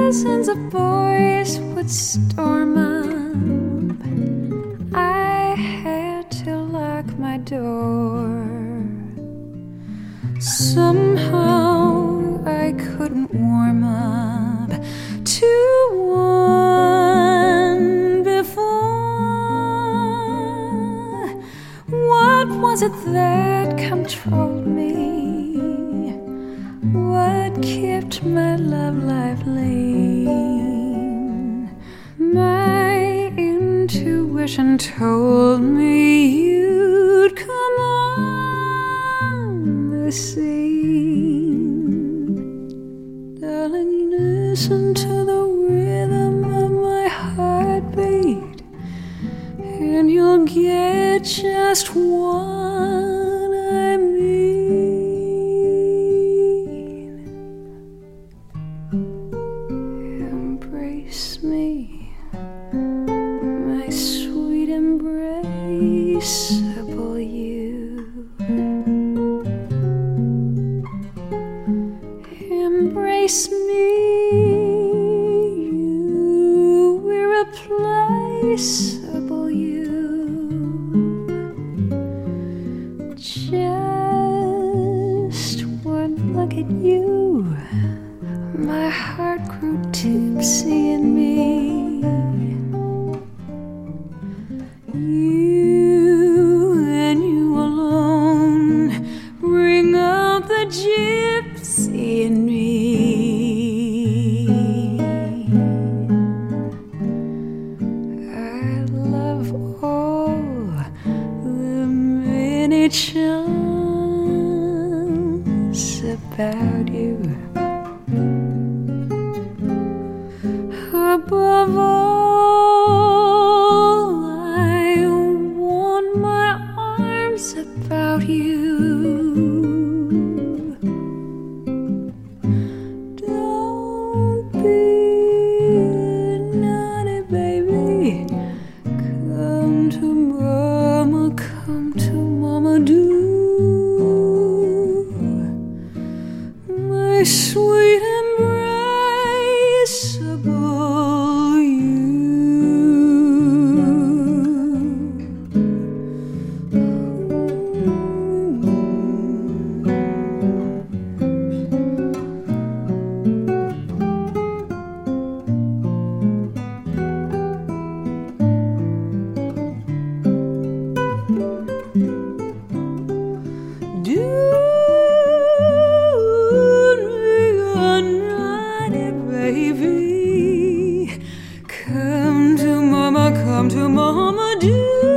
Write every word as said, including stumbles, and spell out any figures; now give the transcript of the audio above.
Dozens of boys would storm up. I had to lock my door. Somehow I couldn't warm up to one before. What was it that controlled me? What kept my love life lean? My intuition told me you'd come on the scene. Darling, listen to the rhythm of my heartbeat, and you'll get just what I mean. Embrace me, my sweet embraceable you. Embrace me, you irreplaceable you. Just one look at you, my heart grew tipsy in me. You and you alone bring out the gypsy in me. I love all the many charms about you. Above all, I want my arms about you. Don't be naughty, baby. Come to mama, come to mama, do. My sweet embraceable you. Do me unrighty, baby. Come to mama, come to mama, do.